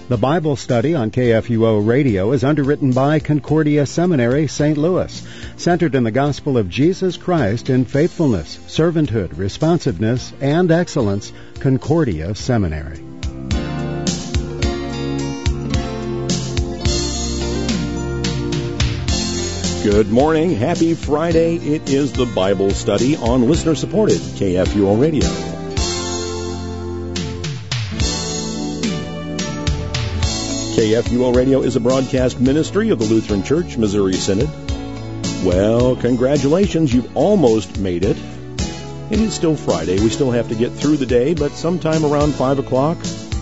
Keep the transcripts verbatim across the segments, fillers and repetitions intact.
The Bible study on K F U O Radio is underwritten by Concordia Seminary, Saint Louis, centered in the gospel of Jesus Christ in faithfulness, servanthood, responsiveness, and excellence. Concordia Seminary. Good morning. Happy Friday. It is the Bible study on listener-supported K F U O Radio. K F U O Radio is a broadcast ministry of the Lutheran Church, Missouri Synod. Well, congratulations, you've almost made it. It is still Friday. We still have to get through the day, but sometime around five o'clock,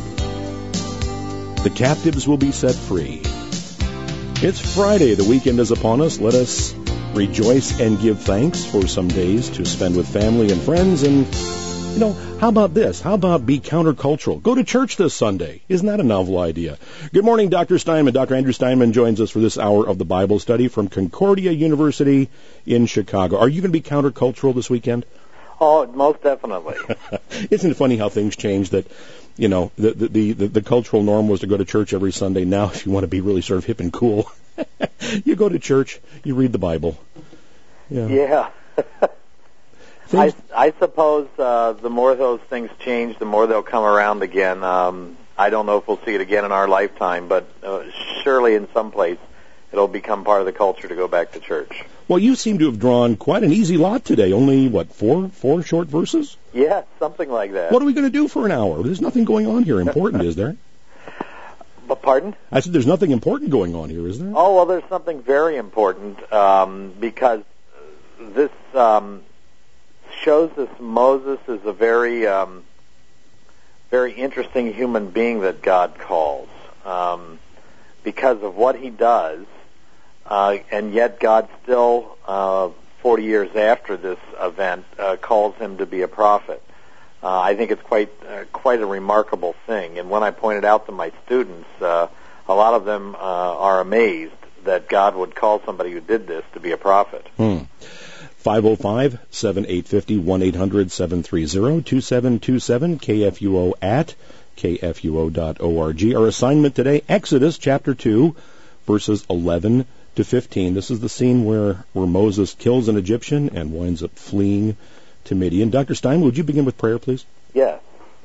the captives will be set free. It's Friday. The weekend is upon us. Let us rejoice and give thanks for some days to spend with family and friends. And, you know, how about this? How about be countercultural? Go to church this Sunday. Isn't that a novel idea? Good morning, Doctor Steinman. Doctor Andrew Steinman joins us for this hour of the Bible study from Concordia University in Chicago. Are you going to be countercultural this weekend? Oh, most definitely. Isn't it funny how things change that, you know, the, the, the, the cultural norm was to go to church every Sunday. Now, if you want to be really sort of hip and cool, you go to church, you read the Bible. Yeah. yeah. I, I suppose uh, the more those things change, the more they'll come around again. Um, I don't know if we'll see it again in our lifetime, but uh, surely in some place it'll become part of the culture to go back to church. Well, you seem to have drawn quite an easy lot today. Only, what, four four short verses? Yeah, something like that. What are we going to do for an hour? There's nothing going on here important, is there? But pardon? I said there's nothing important going on here, is there? Oh, well, there's something very important um, because this um, shows us Moses is a very, um, very interesting human being that God calls um, because of what he does. Uh, and yet God still, uh, forty years after this event, uh, calls him to be a prophet. Uh, I think it's quite uh, quite a remarkable thing. And when I pointed out to my students, uh, a lot of them uh, are amazed that God would call somebody who did this to be a prophet. Hmm. five oh five, seven eight five oh, one eight hundred, seven three zero, two seven two seven, K F U O at K F U O dot org. Our assignment today, Exodus chapter two, verses eleven to fifteen. This is the scene where, where Moses kills an Egyptian and winds up fleeing to Midian. Doctor Stein, would you begin with prayer, please? Yes.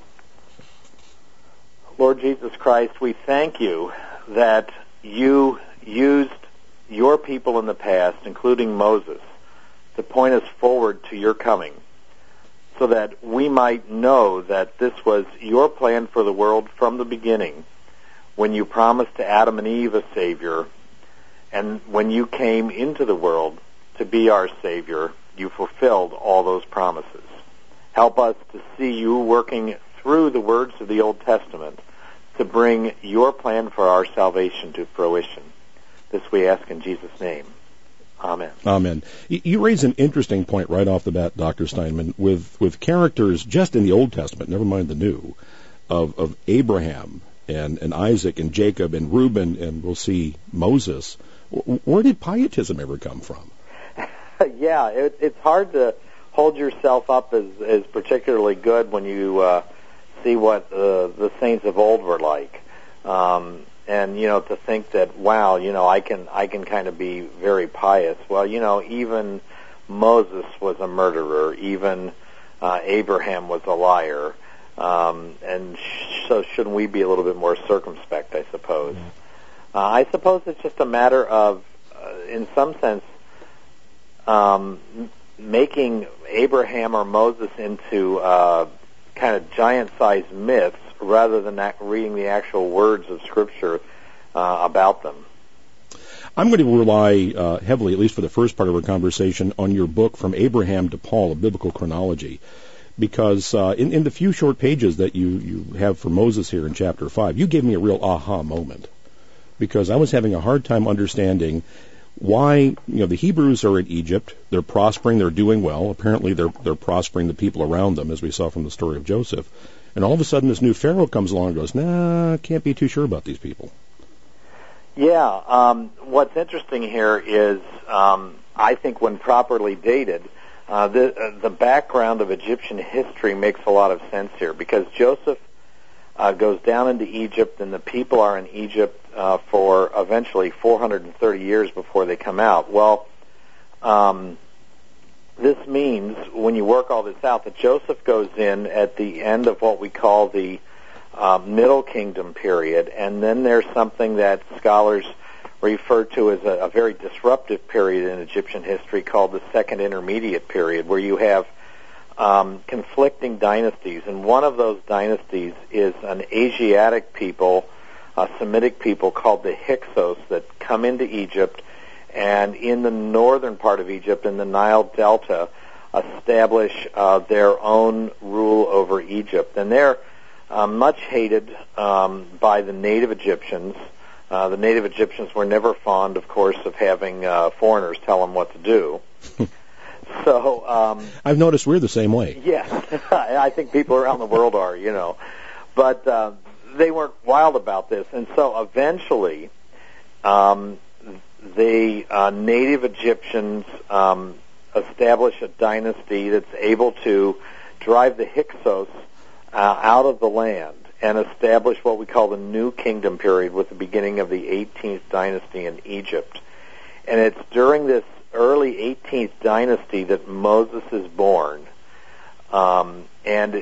Lord Jesus Christ, we thank you that you used your people in the past, including Moses, to point us forward to your coming, so that we might know that this was your plan for the world from the beginning, when you promised to Adam and Eve a Savior. And when you came into the world to be our Savior, you fulfilled all those promises. Help us to see you working through the words of the Old Testament to bring your plan for our salvation to fruition. This we ask in Jesus' name. Amen. Amen. You raise an interesting point right off the bat, Doctor Steinman, with, with characters just in the Old Testament, never mind the New, of, of Abraham and, and Isaac and Jacob and Reuben, and we'll see Moses. Where did pietism ever come from? Yeah, it, it's hard to hold yourself up as, as particularly good when you uh, see what uh, the saints of old were like, um, and you know, to think that wow, you know, I can I can kind of be very pious. Well, you know, even Moses was a murderer, even uh, Abraham was a liar, um, and sh- so shouldn't we be a little bit more circumspect? I suppose. Mm-hmm. Uh, I suppose it's just a matter of, uh, in some sense, um, making Abraham or Moses into uh, kind of giant-sized myths rather than ac- reading the actual words of Scripture uh, about them. I'm going to rely uh, heavily, at least for the first part of our conversation, on your book From Abraham to Paul, A Biblical Chronology, because uh, in, in the few short pages that you, you have for Moses here in chapter five, you gave me a real aha moment. Because I was having a hard time understanding why, you know, the Hebrews are in Egypt, they're prospering, they're doing well, apparently they're they're prospering the people around them, as we saw from the story of Joseph, and all of a sudden this new Pharaoh comes along and goes, nah, can't be too sure about these people. Yeah, um, what's interesting here is, um, I think when properly dated, uh, the, uh, the background of Egyptian history makes a lot of sense here, because Joseph uh, goes down into Egypt, and the people are in Egypt uh, for eventually four hundred thirty years before they come out. Well, um, this means, when you work all this out, that Joseph goes in at the end of what we call the uh, Middle Kingdom period, and then there's something that scholars refer to as a, a very disruptive period in Egyptian history called the Second Intermediate Period, where you have um, conflicting dynasties. And one of those dynasties is an Asiatic people, a Semitic people called the Hyksos, that come into Egypt, and in the northern part of Egypt, in the Nile Delta, establish uh, their own rule over Egypt. And they're uh, much hated um, by the native Egyptians. Uh, the native Egyptians were never fond, of course, of having uh, foreigners tell them what to do. So um, I've noticed we're the same way. Yes, I think people around the world are, you know. But uh, they weren't wild about this. And so eventually, um, the uh, native Egyptians um, establish a dynasty that's able to drive the Hyksos uh, out of the land and establish what we call the New Kingdom period, with the beginning of the eighteenth dynasty in Egypt. And it's during this early eighteenth dynasty that Moses is born. Um, and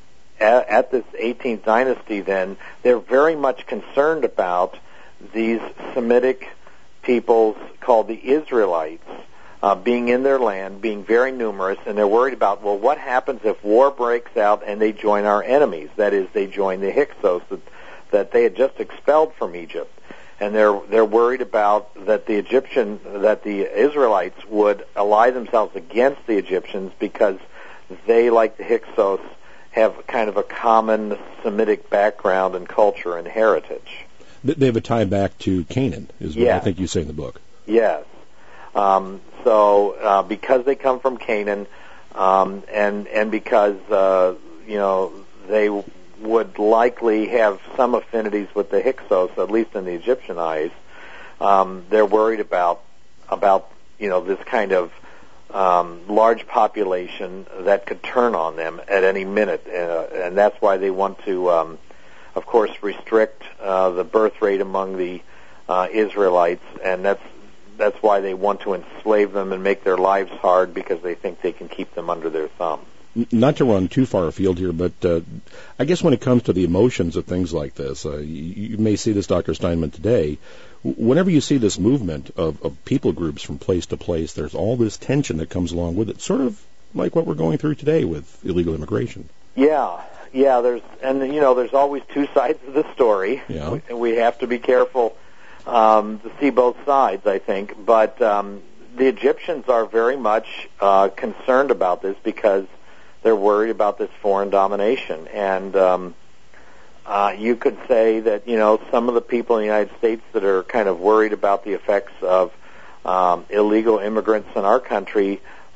at, at this eighteenth dynasty, then, they're very much concerned about these Semitic peoples called the Israelites uh, being in their land, being very numerous, and they're worried about, well, what happens if war breaks out and they join our enemies? That is, they join the Hyksos that, that they had just expelled from Egypt. And they're they're worried about that the Egyptian, that the Israelites would ally themselves against the Egyptians because they, like the Hyksos, have kind of a common Semitic background and culture and heritage. They have a tie back to Canaan, is what yes. I think you say in the book. Yes. Um, so uh, because they come from Canaan, um, and and because uh, you know they would likely have some affinities with the Hyksos, at least in the Egyptian eyes, um, they're worried about about you know this kind of um, large population that could turn on them at any minute, uh, and that's why they want to, um, of course, restrict uh, the birth rate among the uh, Israelites, and that's that's why they want to enslave them and make their lives hard, because they think they can keep them under their thumb. Not to run too far afield here, but uh, I guess when it comes to the emotions of things like this, uh, you, you may see this, Doctor Steinman, today. Whenever you see this movement of, of people groups from place to place, there's all this tension that comes along with it, sort of like what we're going through today with illegal immigration. Yeah, yeah. There's and you know there's always two sides of the story. Yeah. We, we have to be careful um, to see both sides, I think. But um, the Egyptians are very much uh, concerned about this because they're worried about this foreign domination. And um, uh, you could say that, you know, some of the people in the United States that are kind of worried about the effects of um, illegal immigrants in our country,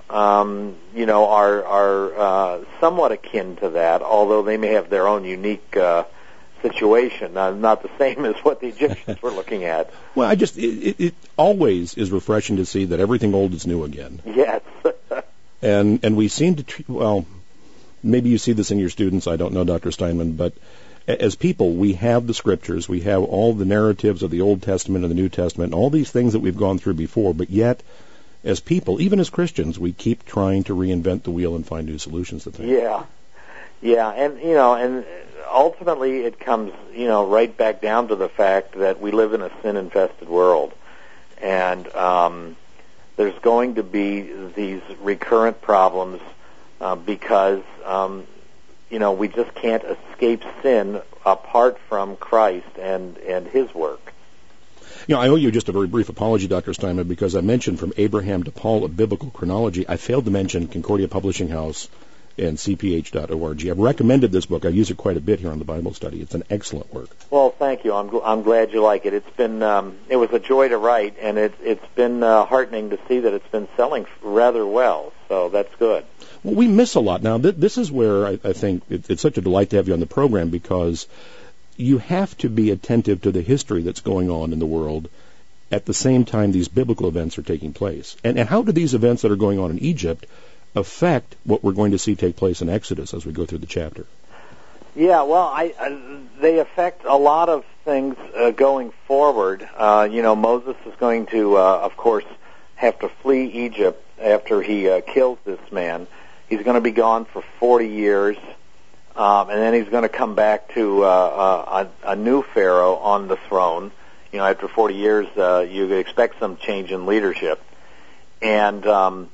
um, you know, are, are uh, somewhat akin to that, although they may have their own unique uh, situation, uh, not the same as what the Egyptians were looking at. Well, I just, it, it, it always is refreshing to see that everything old is new again. Yes. And and we seem to, treat, well, maybe you see this in your students, I don't know, Doctor Steinman, but as people, we have the scriptures, we have all the narratives of the Old Testament and the New Testament, and all these things that we've gone through before, but yet, as people, even as Christians, we keep trying to reinvent the wheel and find new solutions to things. Yeah, yeah, and, you know, and ultimately it comes, you know, right back down to the fact that we live in a sin-infested world, and um there's going to be these recurrent problems uh, because, um, you know, we just can't escape sin apart from Christ and, and His work. You know, I owe you just a very brief apology, Doctor Steinman, because I mentioned From Abraham to Paul, a Biblical Chronology. I failed to mention Concordia Publishing House and C P H dot org. I've recommended this book. I use it quite a bit here on the Bible Study. It's an excellent work. Well, thank you. I'm gl- I'm glad you like it. It's been um, it was a joy to write, and it, it's been uh, heartening to see that it's been selling rather well. So that's good. Well, we miss a lot now. Th- this is where I, I think it, it's such a delight to have you on the program, because you have to be attentive to the history that's going on in the world at the same time these biblical events are taking place. And, and how do these events that are going on in Egypt affect what we're going to see take place in Exodus as we go through the chapter? Yeah, well, I, I they affect a lot of things uh, going forward. Uh, you know, Moses is going to, uh, of course, have to flee Egypt after he uh, kills this man. He's going to be gone for forty years, um, and then he's going to come back to uh, a, a new Pharaoh on the throne. You know, after forty years, uh, you expect some change in leadership. And um,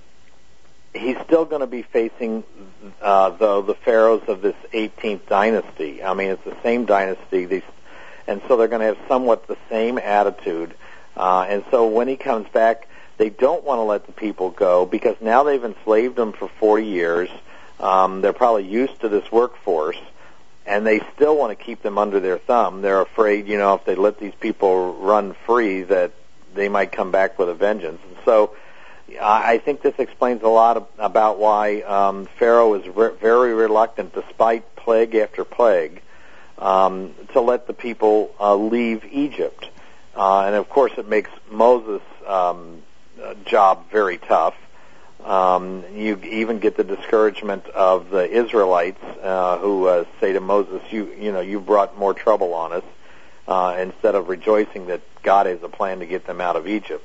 he's still going to be facing, uh, though, the pharaohs of this eighteenth dynasty. I mean, it's the same dynasty, these, and so they're going to have somewhat the same attitude. Uh, and so when he comes back, they don't want to let the people go because now they've enslaved them for forty years. Um, they're probably used to this workforce, and they still want to keep them under their thumb. They're afraid, you know, if they let these people run free, that they might come back with a vengeance. And so I think this explains a lot of, about why um, Pharaoh is re- very reluctant, despite plague after plague, um, to let the people uh, leave Egypt. Uh, and, of course, it makes Moses' um, job very tough. Um, you even get the discouragement of the Israelites uh, who uh, say to Moses, you, you know, you brought more trouble on us, uh, instead of rejoicing that God has a plan to get them out of Egypt.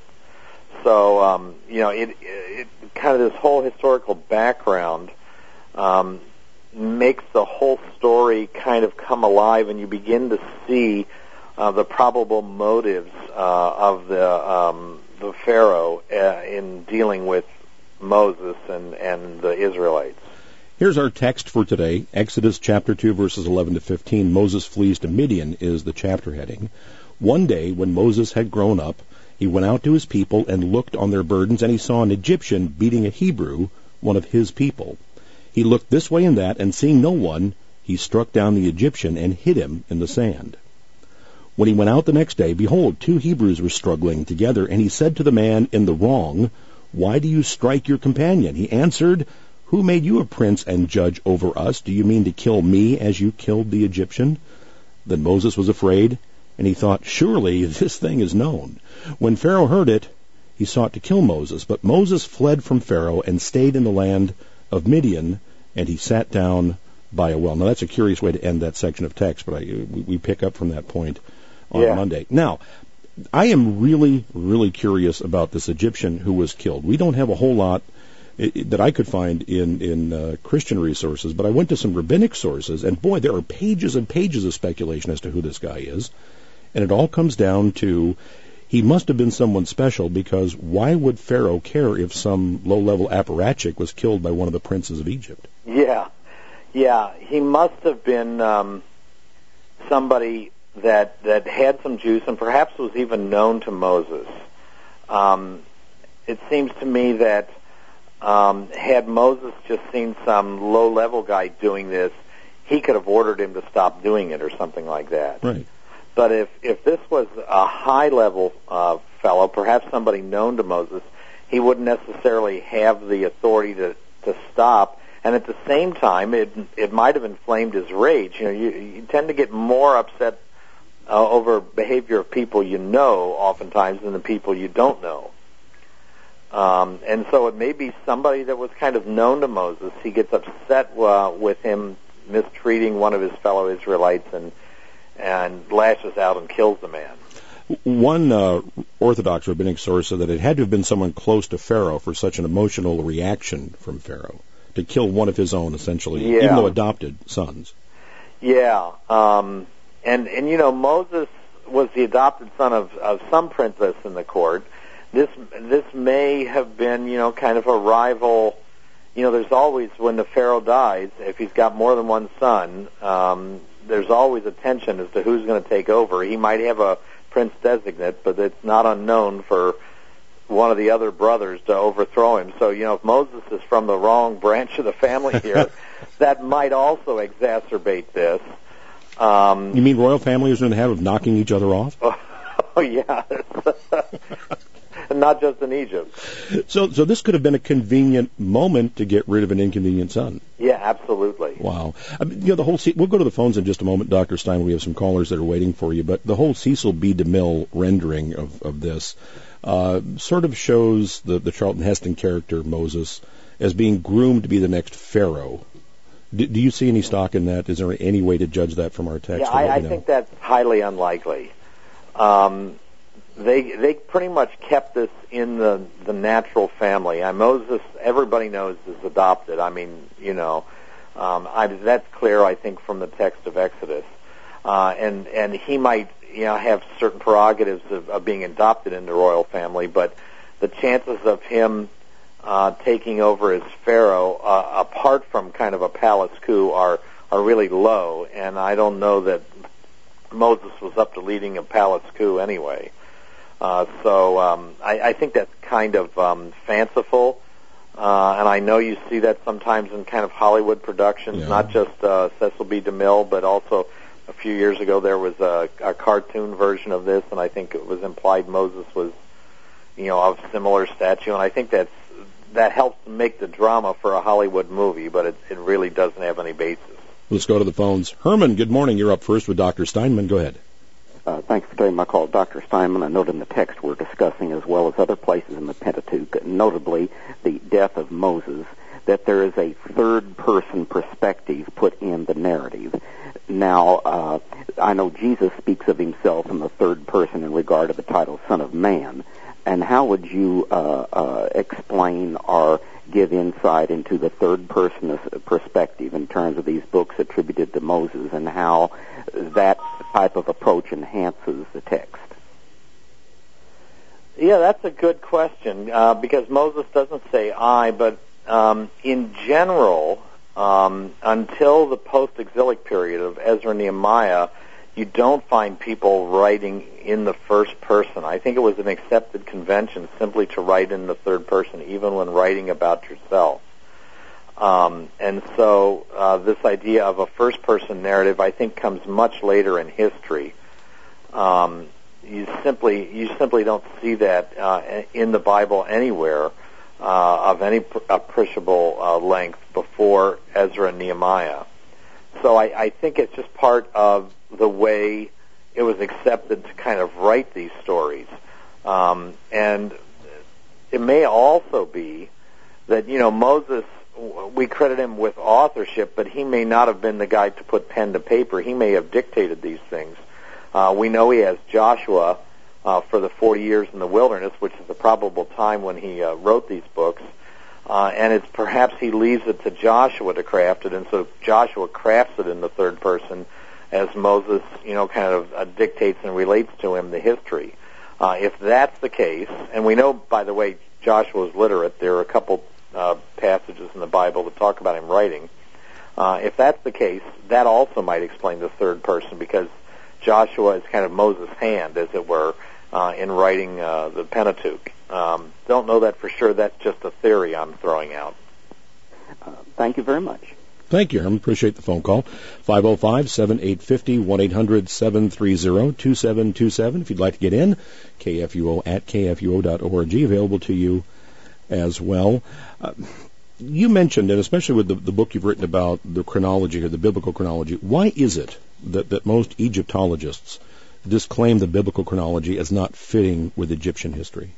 So, um, you know, it, it kind of this whole historical background um, makes the whole story kind of come alive, and you begin to see uh, the probable motives uh, of the um, the Pharaoh uh, in dealing with Moses and, and the Israelites. Here's our text for today, Exodus chapter two, verses eleven to fifteen. Moses flees to Midian is the chapter heading. One day, when Moses had grown up, he went out to his people and looked on their burdens, and he saw an Egyptian beating a Hebrew, one of his people. He looked this way and that, and seeing no one, he struck down the Egyptian and hid him in the sand. When he went out the next day, behold, two Hebrews were struggling together, and he said to the man in the wrong, Why do you strike your companion? He answered, Who made you a prince and judge over us? Do you mean to kill me as you killed the Egyptian? Then Moses was afraid, and he thought, Surely this thing is known. When Pharaoh heard it, he sought to kill Moses. But Moses fled from Pharaoh and stayed in the land of Midian, and he sat down by a well. Now, that's a curious way to end that section of text, but I, we, we pick up from that point on yeah. Monday. Now, I am really, really curious about this Egyptian who was killed. We don't have a whole lot that I could find in, in uh, Christian resources, but I went to some rabbinic sources, and boy, there are pages and pages of speculation as to who this guy is. And it all comes down to he must have been someone special, because why would Pharaoh care if some low-level apparatchik was killed by one of the princes of Egypt? Yeah, yeah, he must have been um, somebody that that had some juice and perhaps was even known to Moses. Um, it seems to me that um, had Moses just seen some low-level guy doing this, he could have ordered him to stop doing it or something like that. Right. But if, if this was a high-level uh, fellow, perhaps somebody known to Moses, he wouldn't necessarily have the authority to, to stop. And at the same time, it it might have inflamed his rage. You know, you, you tend to get more upset uh, over behavior of people you know, oftentimes, than the people you don't know. Um, and so it may be somebody that was kind of known to Moses. He gets upset uh, with him mistreating one of his fellow Israelites and and lashes out and kills the man. One uh, Orthodox rabbinic source said that it had to have been someone close to Pharaoh for such an emotional reaction from Pharaoh to kill one of his own, essentially, yeah. even though adopted sons. Yeah, um, and and you know Moses was the adopted son of, of some princess in the court. This this may have been you know kind of a rival. You know, there's always, when the Pharaoh dies, if he's got more than one son, um, there's always a tension as to who's going to take over. He might have a prince designate, but it's not unknown for one of the other brothers to overthrow him. So, you know, if Moses is from the wrong branch of the family here, that might also exacerbate this. Um, you mean royal families are in the habit of knocking each other off? Oh, yeah. Not just in Egypt. So, so this could have been a convenient moment to get rid of an inconvenient son. Yeah, absolutely. Wow. I mean, you know, the whole. We'll go to the phones in just a moment, Doctor Stein. We have some callers that are waiting for you. But the whole Cecil B. DeMille rendering of of this uh, sort of shows the the Charlton Heston character Moses as being groomed to be the next Pharaoh. Do, do you see any stock in that? Is there any way to judge that from our text? Yeah, I, I think that's highly unlikely. Um, they they pretty much kept this in the the natural family. And Moses, everybody knows, is adopted. I mean, you know, um, I, that's clear, I think, from the text of Exodus. Uh, and and he might, you know, have certain prerogatives of, of being adopted into the royal family, but the chances of him uh, taking over as Pharaoh, uh, apart from kind of a palace coup, are are really low. And I don't know that Moses was up to leading a palace coup anyway. Uh, so um, I, I think that's kind of um, fanciful, uh, and I know you see that sometimes in kind of Hollywood productions, yeah. not just uh, Cecil B. DeMille, but also a few years ago there was a, a cartoon version of this, and I think it was implied Moses was, you know, of similar stature, and I think that's that helps make the drama for a Hollywood movie, but it, it really doesn't have any basis. Let's go to the phones. Herman, good morning. You're up first with Doctor Steinman. Go ahead. Uh, thanks for taking my call. Doctor Steinman, I note in the text we're discussing, as well as other places in the Pentateuch, notably the death of Moses, that there is a third-person perspective put in the narrative. Now, uh, I know Jesus speaks of himself in the third person in regard to the title Son of Man. And how would you uh, uh, explain or give insight into the third-person perspective in terms of these books attributed to Moses and how that type of approach enhances the text? Yeah, that's a good question, uh, because Moses doesn't say I, but um, in general, um, until the post-exilic period of Ezra and Nehemiah, you don't find people writing in the first person. I think it was an accepted convention simply to write in the third person, even when writing about yourself. Um, and so uh, this idea of a first-person narrative, I think, comes much later in history. Um, you simply you simply don't see that uh, in the Bible anywhere uh, of any pr- appreciable uh, length before Ezra and Nehemiah. So I, I think it's just part of the way it was accepted to kind of write these stories. Um, and it may also be that, you know, Moses, we credit him with authorship, but he may not have been the guy to put pen to paper. He may have dictated these things. Uh, we know he has Joshua uh, for the forty years in the wilderness, which is the probable time when he uh, wrote these books. Uh, and it's perhaps he leaves it to Joshua to craft it, and so Joshua crafts it in the third person as Moses, you know, kind of uh, dictates and relates to him the history. Uh, if that's the case, and we know, by the way, Joshua is literate. There are a couple uh, passages in the Bible that talk about him writing. Uh, if that's the case, that also might explain the third person, because Joshua is kind of Moses' hand, as it were, uh, in writing uh, the Pentateuch. Um, don't know that for sure. That's just a theory I'm throwing out. Uh, thank you very much. Thank you, Herman. Appreciate the phone call. five oh five, seven eight five oh, one eight hundred, seven three zero, two seven two seven. If you'd like to get in, K F U O at K F U O dot org, available to you as well. Uh, you mentioned, and especially with the, the book you've written about the chronology or the biblical chronology, why is it that, that most Egyptologists disclaim the biblical chronology as not fitting with Egyptian history?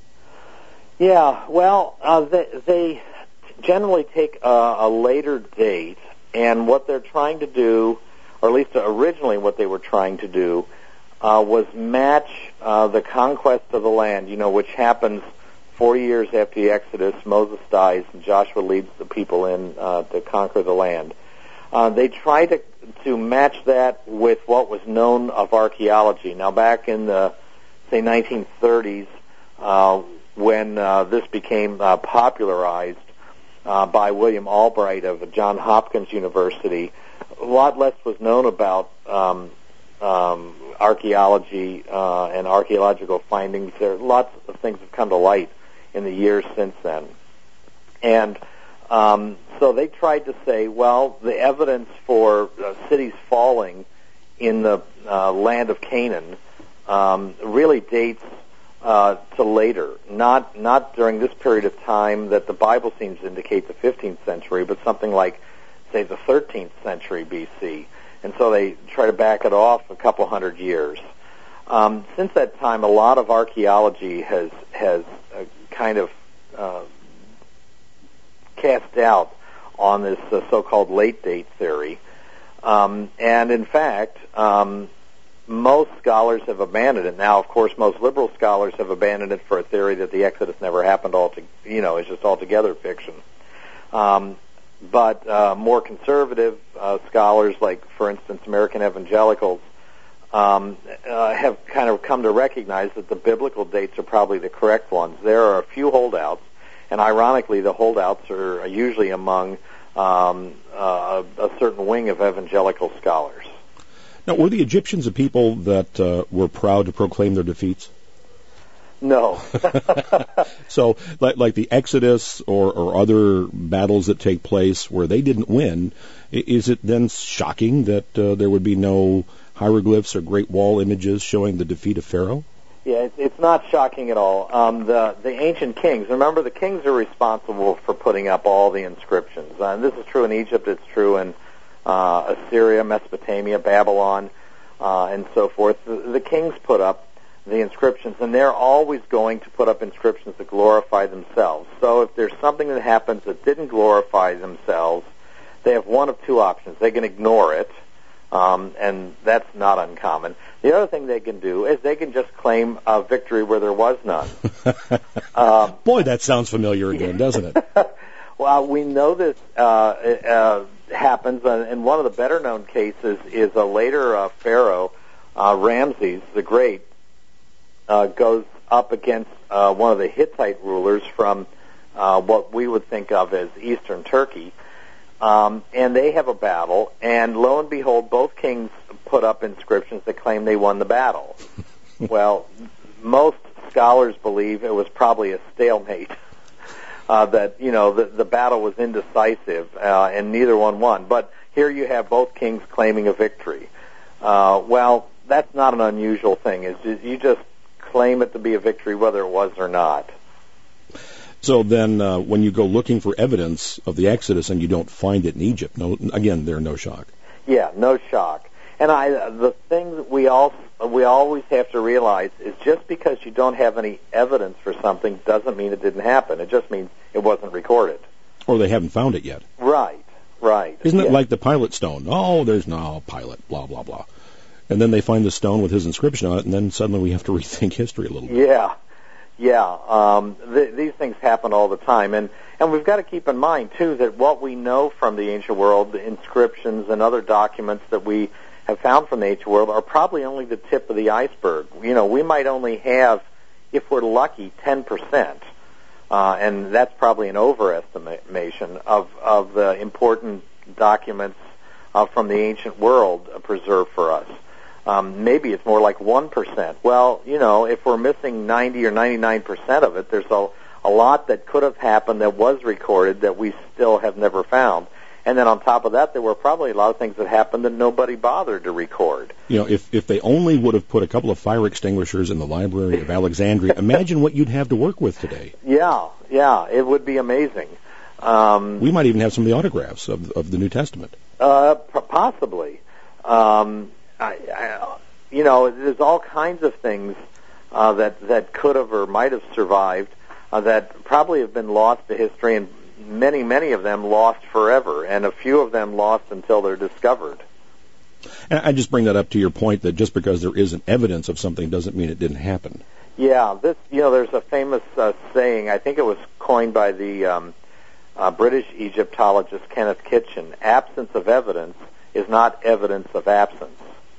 Yeah, well, uh, they, they generally take a, a later date, and what they're trying to do, or at least originally what they were trying to do, uh, was match uh, the conquest of the land, you know, which happens forty years after the Exodus. Moses dies, and Joshua leads the people in uh, to conquer the land. Uh, they try to to match that with what was known of archaeology. Now, back in the, say, nineteen thirties, uh, when uh, this became uh, popularized uh, by William Albright of Johns Hopkins University, a lot less was known about um, um, archaeology uh, and archaeological findings. There lots of things have come to light in the years since then. And um, so they tried to say, well, the evidence for uh, cities falling in the uh, land of Canaan um, really dates Uh, to later, not not during this period of time that the Bible seems to indicate the fifteenth century, but something like, say, the thirteenth century B C. And so they try to back it off a couple hundred years. Um, since that time, a lot of archaeology has has uh, kind of uh, cast doubt on this uh, so-called late date theory. Um, and in fact, um, most scholars have abandoned it. Now, of course, most liberal scholars have abandoned it for a theory that the Exodus never happened. All to, you know, is just altogether fiction. Um, but uh, more conservative uh, scholars, like for instance American evangelicals, um, uh, have kind of come to recognize that the biblical dates are probably the correct ones. There are a few holdouts, and ironically, the holdouts are usually among um, uh, a certain wing of evangelical scholars. Now, were the Egyptians a people that uh, were proud to proclaim their defeats? No. So, like, like the Exodus or, or other battles that take place where they didn't win, is it then shocking that uh, there would be no hieroglyphs or Great Wall images showing the defeat of Pharaoh? Yeah, it's not shocking at all. Um, the the ancient kings, remember, the kings are responsible for putting up all the inscriptions. Uh, and this is true in Egypt. It's true in uh, Assyria, Mesopotamia, Babylon, uh, and so forth. The, the kings put up the inscriptions, and they're always going to put up inscriptions that glorify themselves. So if there's something that happens that didn't glorify themselves, they have one of two options. They can ignore it, um, and that's not uncommon. The other thing they can do is they can just claim a victory where there was none. um, Boy, that sounds familiar again, doesn't it? Well, we know this uh, uh, happens, and one of the better-known cases is a later uh, pharaoh, uh, Ramses the Great, Uh, goes up against uh, one of the Hittite rulers from uh, what we would think of as eastern Turkey, um, and they have a battle, and lo and behold, both kings put up inscriptions that claim they won the battle. Well, most scholars believe it was probably a stalemate, uh, that, you know, the, the battle was indecisive, uh, and neither one won. But here you have both kings claiming a victory. Uh, well, that's not an unusual thing. It's just, you just claim it to be a victory whether it was or not. So then uh, when you go looking for evidence of the Exodus and you don't find it in Egypt, no, again, there's no shock. Yeah, no shock. And I, the thing that we all we always have to realize is just because you don't have any evidence for something doesn't mean it didn't happen. It just means it wasn't recorded. Or they haven't found it yet. Right, right. Isn't it yeah. like the Pilate stone? Oh, there's no Pilate, blah, blah, blah. And then they find the stone with his inscription on it, and then suddenly we have to rethink history a little bit. Yeah, yeah. Um, th- these things happen all the time. And, and we've got to keep in mind, too, that what we know from the ancient world, the inscriptions and other documents that we have found from the ancient world, are probably only the tip of the iceberg. You know, we might only have, if we're lucky, ten percent. Uh, and that's probably an overestimation of, of the important documents uh, from the ancient world uh, preserved for us. Um, maybe it's more like one percent. Well, you know, if we're missing ninety or ninety-nine percent of it, there's a, a lot that could have happened that was recorded that we still have never found. And then on top of that, there were probably a lot of things that happened that nobody bothered to record. You know, if, if they only would have put a couple of fire extinguishers in the Library of Alexandria, imagine what you'd have to work with today. Yeah, yeah, it would be amazing. Um, we might even have some of the autographs of, of the New Testament. Uh, possibly. Um, I, I, you know, there's all kinds of things uh, that that could have or might have survived uh, that probably have been lost to history, and many, many of them lost forever, and a few of them lost until they're discovered. And I just bring that up to your point that just because there isn't evidence of something doesn't mean it didn't happen. Yeah, this, you know, there's a famous uh, saying. I think it was coined by the um, uh, British Egyptologist Kenneth Kitchen: "Absence of evidence is not evidence of absence."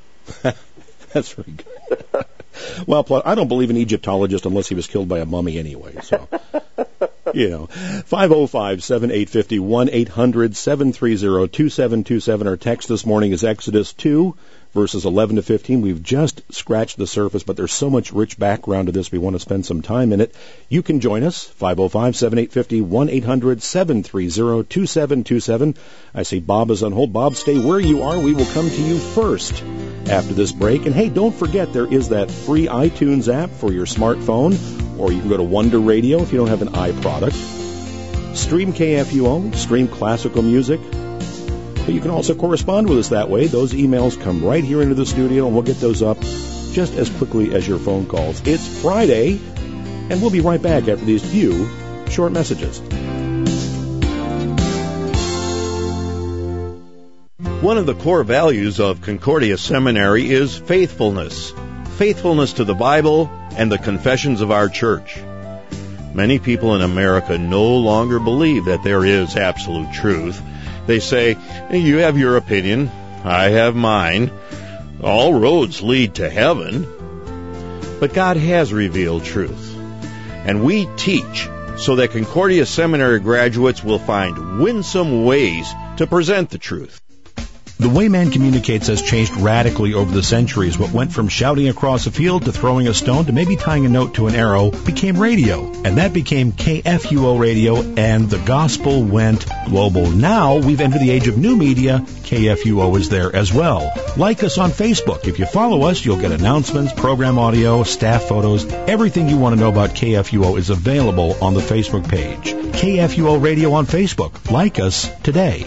That's very good. Well, I don't believe an Egyptologist unless he was killed by a mummy anyway. So, you know, five oh five, seven eight five oh, one eight hundred, seven three zero, two seven two seven. Our text this morning is Exodus two, verses eleven to fifteen. We've just scratched the surface, but there's so much rich background to this, we want to spend some time in it. You can join us, five oh five, seven eight five oh, one eight hundred, seven three zero, two seven two seven. I see Bob is on hold. Bob, stay where you are. We will come to you first after this break. And hey, don't forget, there is that free iTunes app for your smartphone, or you can go to Wonder Radio if you don't have an iProduct. Stream K F U O, stream classical music. But you can also correspond with us that way. Those emails come right here into the studio, and we'll get those up just as quickly as your phone calls. It's Friday, and we'll be right back after these few short messages. One of the core values of Concordia Seminary is faithfulness. Faithfulness to the Bible and the confessions of our church. Many people in America no longer believe that there is absolute truth. They say, you have your opinion, I have mine. All roads lead to heaven. But God has revealed truth. And we teach so that Concordia Seminary graduates will find winsome ways to present the truth. The way man communicates has changed radically over the centuries. What went from shouting across a field to throwing a stone to maybe tying a note to an arrow became radio. And that became K F U O Radio, and the gospel went global. Now we've entered the age of new media. K F U O is there as well. Like us on Facebook. If you follow us, you'll get announcements, program audio, staff photos. Everything you want to know about K F U O is available on the Facebook page. K F U O Radio on Facebook. Like us today.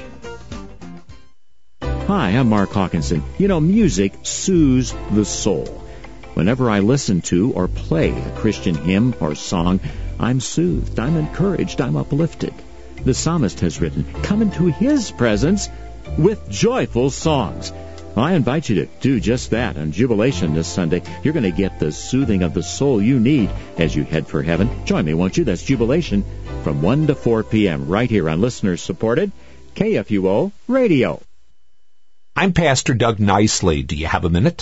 Hi, I'm Mark Hawkinson. You know, music soothes the soul. Whenever I listen to or play a Christian hymn or song, I'm soothed, I'm encouraged, I'm uplifted. The psalmist has written, "Come into His presence with joyful songs." I invite you to do just that on Jubilation this Sunday. You're going to get the soothing of the soul you need as you head for heaven. Join me, won't you? That's Jubilation from one to four p.m. right here on listener-supported K F U O Radio. I'm Pastor Doug Nicely. Do you have a minute?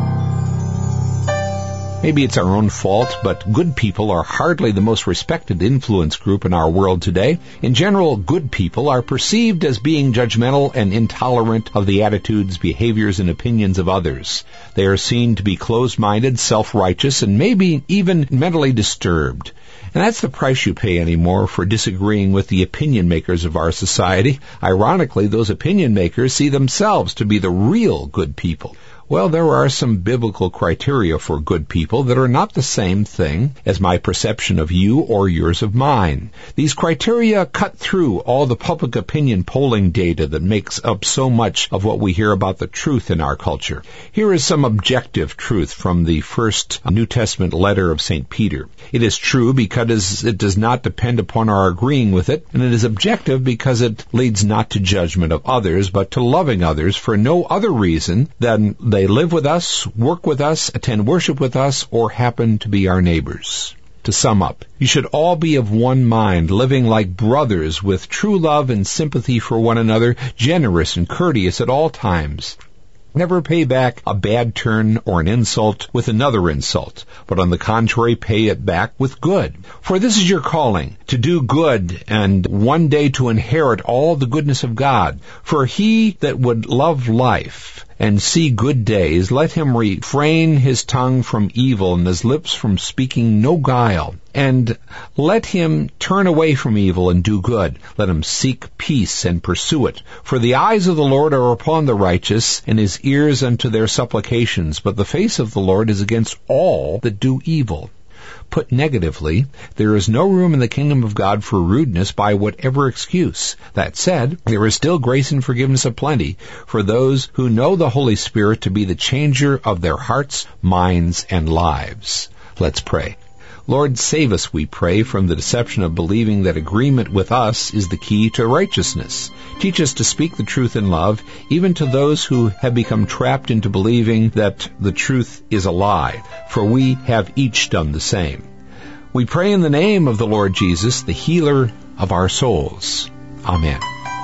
Maybe it's our own fault, but good people are hardly the most respected influence group in our world today. In general, good people are perceived as being judgmental and intolerant of the attitudes, behaviors, and opinions of others. They are seen to be closed-minded, self-righteous, and maybe even mentally disturbed. And that's the price you pay anymore for disagreeing with the opinion makers of our society. Ironically, those opinion makers see themselves to be the real good people. Well, there are some biblical criteria for good people that are not the same thing as my perception of you or yours of mine. These criteria cut through all the public opinion polling data that makes up so much of what we hear about the truth in our culture. Here is some objective truth from the first New Testament letter of Saint Peter. It is true because it does not depend upon our agreeing with it, and it is objective because it leads not to judgment of others, but to loving others for no other reason than they They live with us, work with us, attend worship with us, or happen to be our neighbors. To sum up, you should all be of one mind, living like brothers with true love and sympathy for one another, generous and courteous at all times. Never pay back a bad turn or an insult with another insult, but on the contrary, pay it back with good. For this is your calling, to do good and one day to inherit all the goodness of God. For he that would love life and see good days, let him refrain his tongue from evil and his lips from speaking no guile. And let him turn away from evil and do good. Let him seek peace and pursue it. For the eyes of the Lord are upon the righteous, and his ears unto their supplications. But the face of the Lord is against all that do evil. Put negatively, there is no room in the kingdom of God for rudeness by whatever excuse. That said, there is still grace and forgiveness aplenty for those who know the Holy Spirit to be the changer of their hearts, minds, and lives. Let's pray. Lord, save us, we pray, from the deception of believing that agreement with us is the key to righteousness. Teach us to speak the truth in love, even to those who have become trapped into believing that the truth is a lie, for we have each done the same. We pray in the name of the Lord Jesus, the healer of our souls. Amen.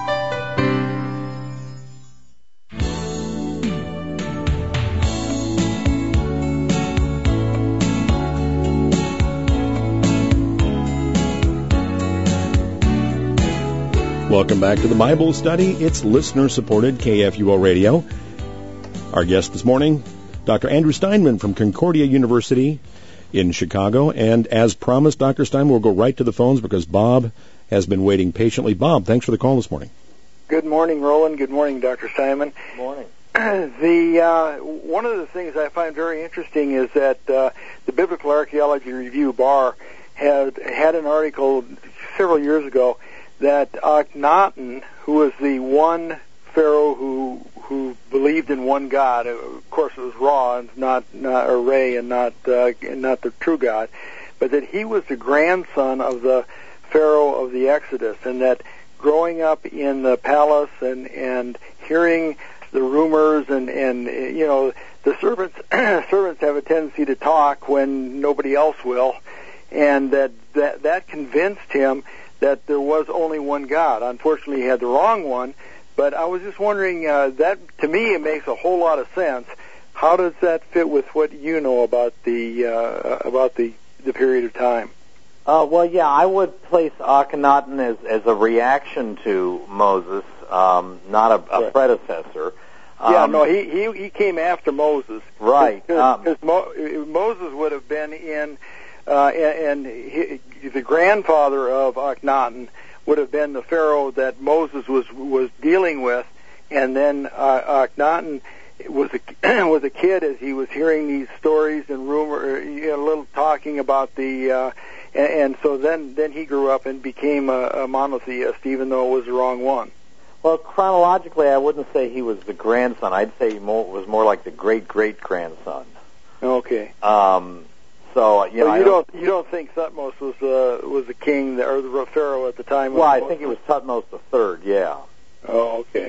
Welcome back to the Bible study. It's listener-supported K F U O Radio. Our guest this morning, Doctor Andrew Steinman from Concordia University in Chicago. And as promised, Doctor Steinman, we'll go right to the phones because Bob has been waiting patiently. Bob, thanks for the call this morning. Good morning, Roland. Good morning, Doctor Steinman. Good morning. The uh, one of the things I find very interesting is that uh, the Biblical Archaeology Review, B A R, had had an article several years ago that Akhenaten, who was the one pharaoh who who believed in one God, of course it was Ra and not, not or Re and not uh, not the true God, but that he was the grandson of the pharaoh of the Exodus, and that growing up in the palace and and hearing the rumors and and you know the servants servants have a tendency to talk when nobody else will, and that that that convinced him that there was only one God. Unfortunately, he had the wrong one. But I was just wondering, uh, that to me it makes a whole lot of sense. How does that fit with what you know about the uh, about the the period of time? Uh, well, yeah, I would place Akhenaten as as a reaction to Moses, um, not a, a right. predecessor. Um, yeah, no, he, he he came after Moses. Right. Because um, Mo, Moses would have been in, uh, and, and he, the grandfather of Akhenaten would have been the Pharaoh that Moses was was dealing with, and then uh, Akhenaten was a was a kid as he was hearing these stories and rumor, you know, a little talking about the, uh, and, and so then then he grew up and became a, a monotheist, even though it was the wrong one. Well, chronologically, I wouldn't say he was the grandson. I'd say he more, was more like the great great grandson. Okay. Um. So you know, so you I don't, don't you don't think Thutmose was uh, was the king or the Pharaoh at the time? Well, I think it was Thutmose the third. Yeah. Oh, okay.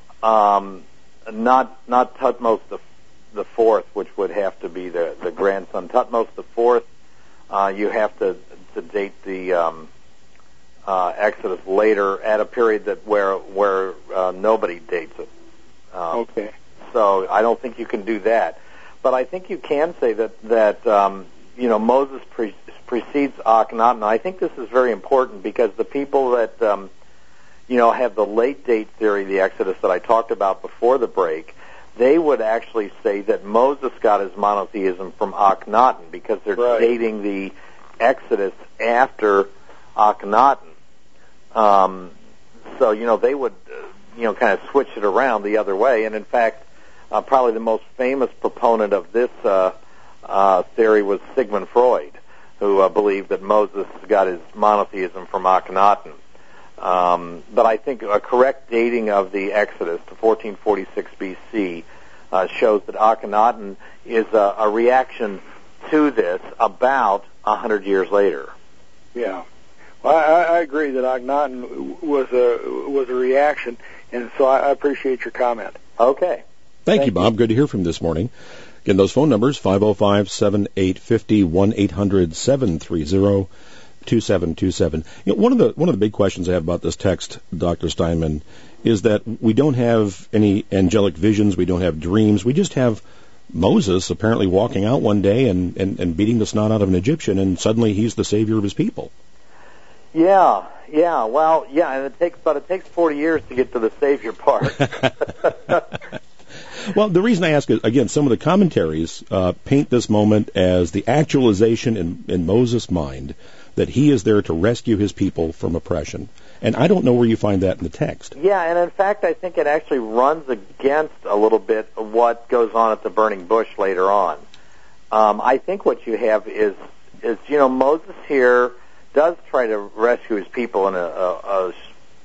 Um, not not Thutmose the the fourth, which would have to be the the grandson. Thutmose the fourth, uh, you have to to date the um, uh, Exodus later at a period that where where uh, nobody dates it. Um, okay. So I don't think you can do that, but I think you can say that that. Um, You know, Moses pre- precedes Akhenaten. I think this is very important because the people that, um, you know, have the late date theory, the Exodus that I talked about before the break, they would actually say that Moses got his monotheism from Akhenaten because they're right. dating the Exodus after Akhenaten. Um, so, you know, they would, uh, you know, kind of switch it around the other way. And, in fact, uh, probably the most famous proponent of this uh Uh, theory was Sigmund Freud, who uh, believed that Moses got his monotheism from Akhenaten. Um, but I think a correct dating of the Exodus to fourteen forty-six B C uh, shows that Akhenaten is a, a reaction to this about a hundred years later. Yeah, well, I, I agree that Akhenaten was a was a reaction, and so I, I appreciate your comment. Okay. Thank, Thank you, Bob. You. Good to hear from you this morning. Again, those phone numbers, five oh five, seven eight five oh, one eight hundred, seven three zero, two seven two seven. You know, one of the one of the big questions I have about this text, Doctor Steinman, is that we don't have any angelic visions, we don't have dreams, we just have Moses apparently walking out one day and, and, and beating the snot out of an Egyptian, and suddenly he's the savior of his people. Yeah, yeah, well, yeah, and it takes, but it takes forty years to get to the savior part. Well, the reason I ask is, again, some of the commentaries uh, paint this moment as the actualization in, in Moses' mind that he is there to rescue his people from oppression. And I don't know where you find that in the text. Yeah, and in fact, I think it actually runs against a little bit of what goes on at the burning bush later on. Um, I think what you have is, is, you know, Moses here does try to rescue his people in a, a, a,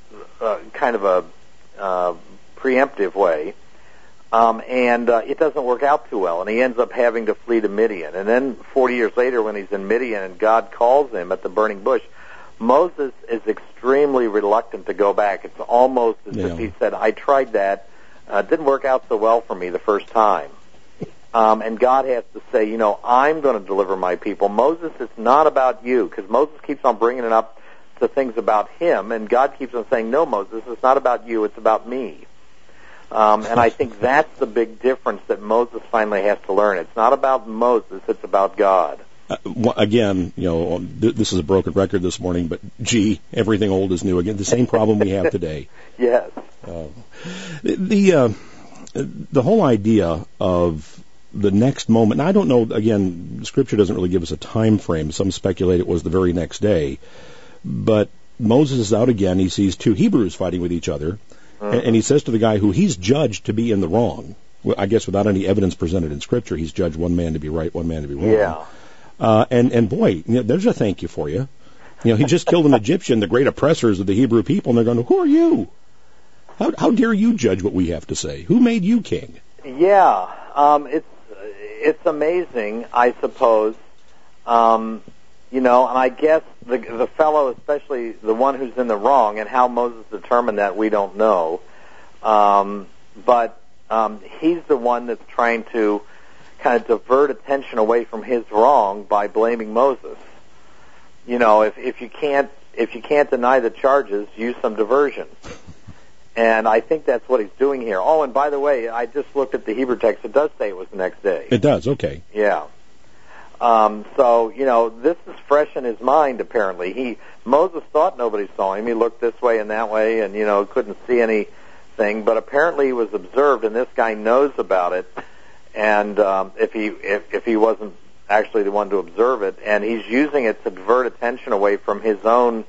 a kind of a uh, preemptive way. Um, and uh, it doesn't work out too well, and he ends up having to flee to Midian. And then forty years later, when he's in Midian and God calls him at the burning bush, Moses is extremely reluctant to go back. It's almost as yeah. if he said, I tried that. Uh, it didn't work out so well for me the first time. Um, and God has to say, you know, I'm going to deliver my people. Moses, it's not about you, because Moses keeps on bringing it up to things about him, and God keeps on saying, no, Moses, it's not about you, it's about me. Um, and I think that's the big difference that Moses finally has to learn. It's not about Moses, it's about God. Uh, again, you know, th- this is a broken record this morning, but gee, everything old is new again. The same problem we have today. Yes. Uh, the the, uh, the whole idea of the next moment, and I don't know, again, Scripture doesn't really give us a time frame. Some speculate it was the very next day. But Moses is out again. He sees two Hebrews fighting with each other. And he says to the guy who he's judged to be in the wrong, I guess without any evidence presented in Scripture, he's judged one man to be right, one man to be wrong. Yeah. Uh, and, and boy, you know, there's a thank you for you. You know, he just killed an Egyptian, the great oppressors of the Hebrew people, and they're going, who are you? How, how dare you judge what we have to say? Who made you king? Yeah, um, it's it's amazing, I suppose. Um, you know, and I guess the the fellow, especially the one who's in the wrong, and how Moses determined that, we don't know. Um, but um, he's the one that's trying to kind of divert attention away from his wrong by blaming Moses. You know, if if you can't if you can't deny the charges, use some diversion. And I think that's what he's doing here. Oh, and by the way, I just looked at the Hebrew text. It does say it was the next day. It does, okay. Yeah. Um, so, you know, this is fresh in his mind, apparently. He Moses thought nobody saw him. He looked this way and that way and, you know, couldn't see anything. But apparently he was observed, and this guy knows about it. And um, if he if, if he wasn't actually the one to observe it, and he's using it to divert attention away from his own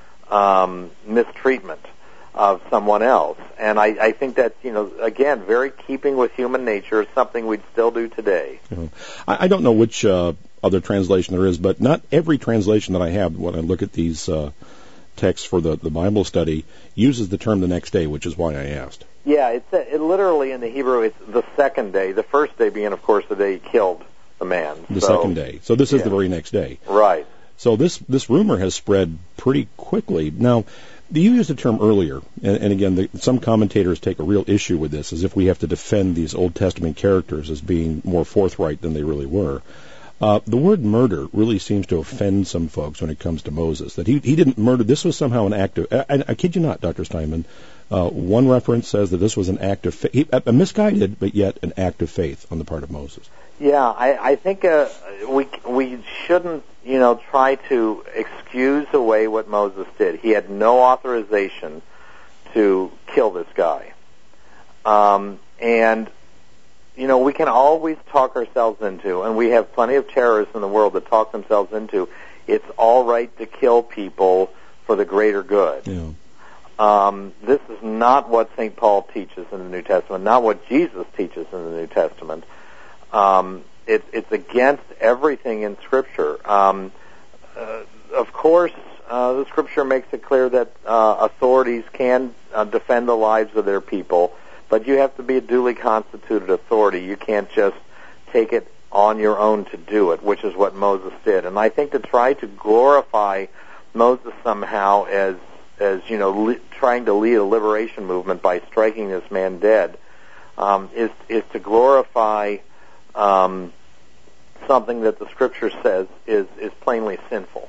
um, mistreatment of someone else. And I, I think that's, you know, again, very keeping with human nature, something we'd still do today. Uh, I, I don't know which uh, other translation there is, but not every translation that I have when I look at these uh, texts for the, the Bible study uses the term the next day, which is why I asked. Yeah, it's a, it literally in the Hebrew, it's the second day, the first day being, of course, the day he killed the man. The so, second day. So this is yeah. the very next day. Right. So this, this rumor has spread pretty quickly. Now, you used the term earlier, and, and again, the, some commentators take a real issue with this, as if we have to defend these Old Testament characters as being more forthright than they really were. Uh, the word murder really seems to offend some folks when it comes to Moses, that he, he didn't murder. This was somehow an act of, I, I kid you not, Doctor Steinman, uh, one reference says that this was an act of faith, a misguided, but yet an act of faith on the part of Moses. Yeah, I, I think uh, we we shouldn't, you know, try to excuse away what Moses did. He had no authorization to kill this guy. Um, and, you know, we can always talk ourselves into, and we have plenty of terrorists in the world that talk themselves into, it's all right to kill people for the greater good. Yeah. Um, this is not what Saint Paul teaches in the New Testament, not what Jesus teaches in the New Testament. Um, it, it's against everything in Scripture. Um, uh, of course, uh, the Scripture makes it clear that uh, authorities can uh, defend the lives of their people, but you have to be a duly constituted authority. You can't just take it on your own to do it, which is what Moses did. And I think to try to glorify Moses somehow as, as you know, li- trying to lead a liberation movement by striking this man dead um, is is to glorify Um, something that the Scripture says is, is plainly sinful.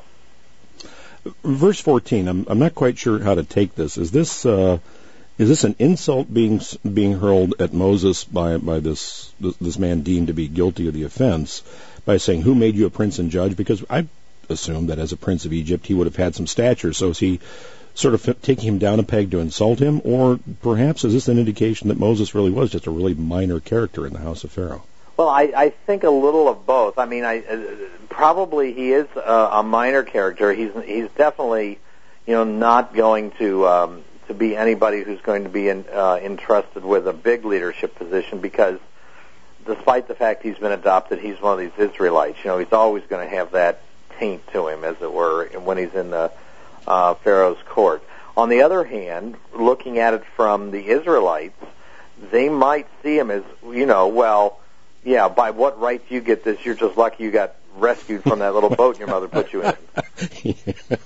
Verse fourteen. I'm I'm not quite sure how to take this. Is this uh, is this an insult being being hurled at Moses by by this this man deemed to be guilty of the offense by saying, "Who made you a prince and judge?" Because I assumed that as a prince of Egypt he would have had some stature. So is he sort of taking him down a peg to insult him, or perhaps is this an indication that Moses really was just a really minor character in the house of Pharaoh? Well, I, I think a little of both. I mean, I uh, probably he is a, a minor character. He's he's definitely, you know, not going to um, to be anybody who's going to be in, uh, entrusted with a big leadership position, because despite the fact he's been adopted, he's one of these Israelites. You know, he's always going to have that taint to him, as it were, when he's in the uh, Pharaoh's court. On the other hand, looking at it from the Israelites, they might see him as, you know, well, yeah, by what right do you get this? You're just lucky you got rescued from that little boat your mother put you in. yeah.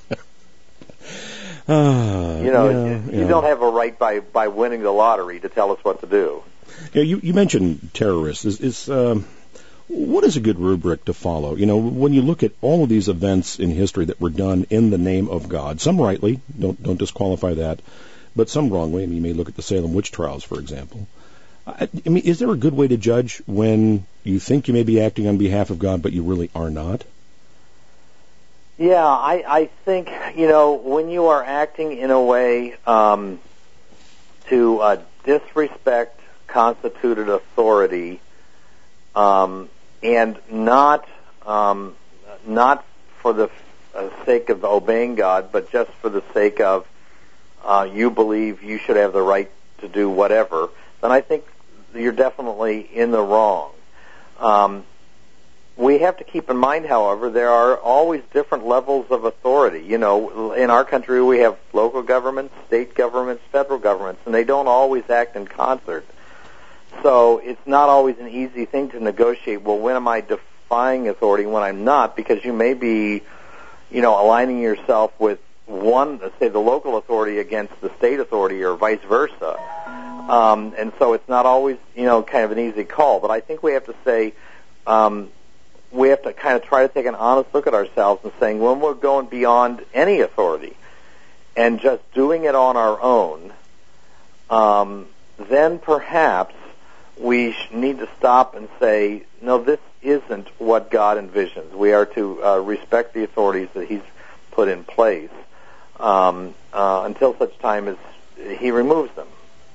uh, you know, yeah, you yeah. don't have a right by, by winning the lottery to tell us what to do. Yeah, you, you mentioned terrorists. Is, is um, what is a good rubric to follow? You know, when you look at all of these events in history that were done in the name of God, some rightly, don't don't disqualify that, but some wrongly. I mean, you may look at the Salem witch trials, for example. I mean, is there a good way to judge when you think you may be acting on behalf of God, but you really are not? Yeah, I, I think, you know, when you are acting in a way um, to uh, disrespect constituted authority um, and not um, not for the uh, sake of obeying God, but just for the sake of uh, you believe you should have the right to do whatever, then I think you're definitely in the wrong. Um, we have to keep in mind, however, there are always different levels of authority. You know, in our country we have local governments, state governments, federal governments, and they don't always act in concert. So it's not always an easy thing to negotiate, well, when am I defying authority, when I'm not, because you may be, you know, aligning yourself with one, let's say the local authority against the state authority, or vice versa. Um, and so it's not always, you know, kind of an easy call. But I think we have to say, um, we have to kind of try to take an honest look at ourselves and saying when we're going beyond any authority and just doing it on our own, um, then perhaps we sh- need to stop and say, no, this isn't what God envisions. We are to uh, respect the authorities that He's put in place um, uh, until such time as He removes them.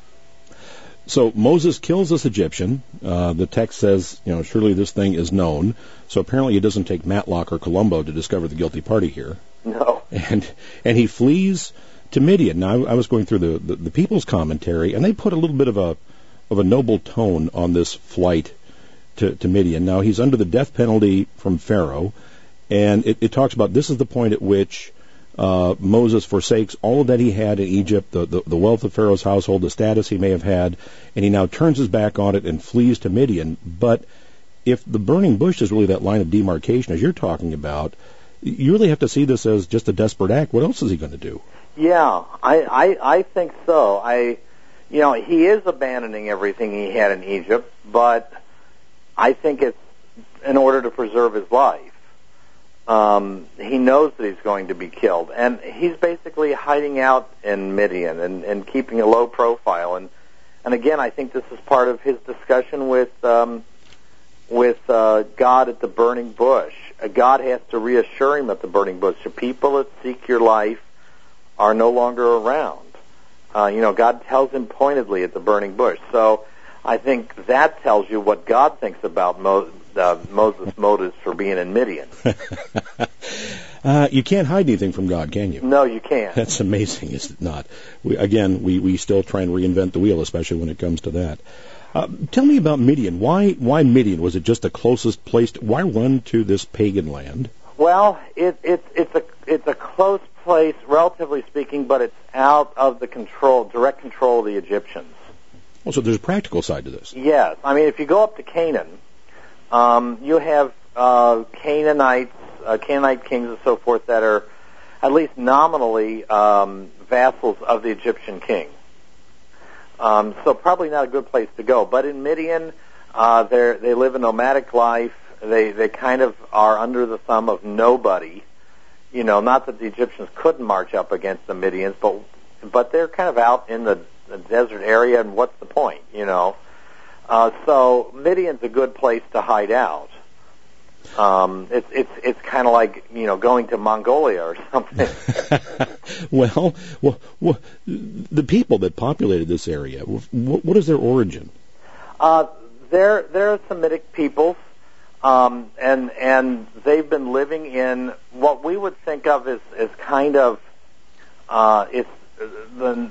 So Moses kills this Egyptian. Uh, the text says, you know, surely this thing is known. So apparently it doesn't take Matlock or Columbo to discover the guilty party here. No. And and he flees to Midian. Now, I, I was going through the, the, the People's Commentary, and they put a little bit of a of a noble tone on this flight to, to Midian. Now, he's under the death penalty from Pharaoh, and it, it talks about this is the point at which Uh, Moses forsakes all that he had in Egypt, the, the, the wealth of Pharaoh's household, the status he may have had, and he now turns his back on it and flees to Midian. But if the burning bush is really that line of demarcation, as you're talking about, you really have to see this as just a desperate act. What else is he going to do? Yeah, I, I, I think so. I, you know, he is abandoning everything he had in Egypt, but I think it's in order to preserve his life. Um, he knows that he's going to be killed, and he's basically hiding out in Midian and, and keeping a low profile. And, and again, I think this is part of his discussion with um, with uh, God at the burning bush. Uh, God has to reassure him at the burning bush. The people that seek your life are no longer around. Uh, you know, God tells him pointedly at the burning bush. So I think that tells you what God thinks about Moses. Uh, Moses' motives for being in Midian. uh, you can't hide anything from God, can you? No, you can't. That's amazing, is it not? We, again, we, we still try and reinvent the wheel, especially when it comes to that. Uh, tell me about Midian. Why why Midian? Was it just the closest place? To, why run to this pagan land? Well, it, it, it's a it's a close place, relatively speaking, but it's out of the control, direct control of the Egyptians. Well, so there's a practical side to this. Yes. I mean, if you go up to Canaan, Um, you have uh, Canaanites, uh, Canaanite kings and so forth that are at least nominally um, vassals of the Egyptian king. Um, so probably not a good place to go. But in Midian, uh, they they live a nomadic life. They they kind of are under the thumb of nobody. You know, not that the Egyptians couldn't march up against the Midians, but but they're kind of out in the, the desert area. And what's the point? You know. Uh, so Midian's a good place to hide out. Um, it's it's it's kind of like, you know, going to Mongolia or something. well, well, well, the people that populated this area, what, what is their origin? Uh, they're they're Semitic peoples, um, and and they've been living in what we would think of as as kind of uh, it's the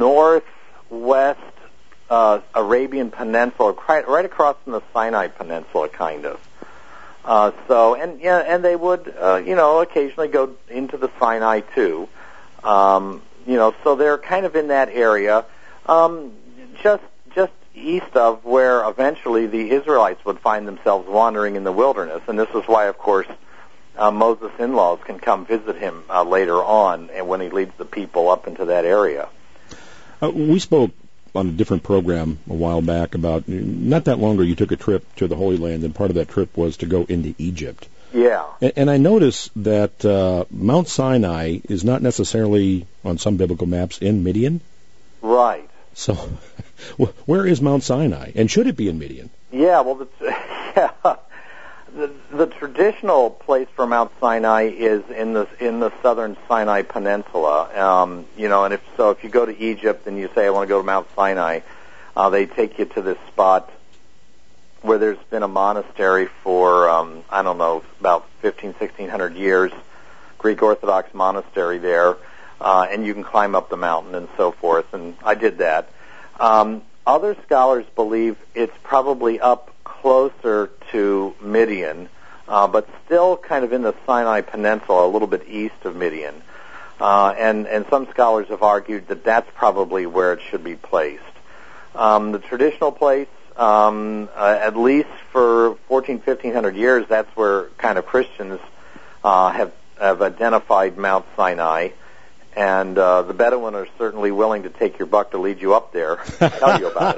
northwest. Uh, Arabian Peninsula, right, right across from the Sinai Peninsula, kind of. Uh, so, and yeah, and they would, uh, you know, occasionally go into the Sinai too. Um, you know, so they're kind of in that area, um, just just east of where eventually the Israelites would find themselves wandering in the wilderness. And this is why, of course, uh, Moses' in-laws can come visit him uh, later on, and when he leads the people up into that area. Uh, we spoke on a different program a while back about, not that long ago, you took a trip to the Holy Land, and part of that trip was to go into Egypt. Yeah. And, and I noticed that uh, Mount Sinai is not necessarily, on some biblical maps, in Midian. Right. So, where is Mount Sinai? And should it be in Midian? Yeah, well, the, yeah. The, the traditional place for Mount Sinai is in the in the southern Sinai Peninsula. Um, you know, and if so, if you go to Egypt and you say I want to go to Mount Sinai, uh, they take you to this spot where there's been a monastery for um, I don't know about fifteen, sixteen hundred years, Greek Orthodox monastery there, uh, and you can climb up the mountain and so forth. And I did that. Um, other scholars believe it's probably up closer to Midian, uh, but still kind of in the Sinai Peninsula, a little bit east of Midian. Uh, and, and some scholars have argued that that's probably where it should be placed. Um, the traditional place, um, uh, at least for fourteen, fifteen hundred years, that's where kind of Christians uh, have, have identified Mount Sinai. and uh, the Bedouin are certainly willing to take your buck to lead you up there and tell you about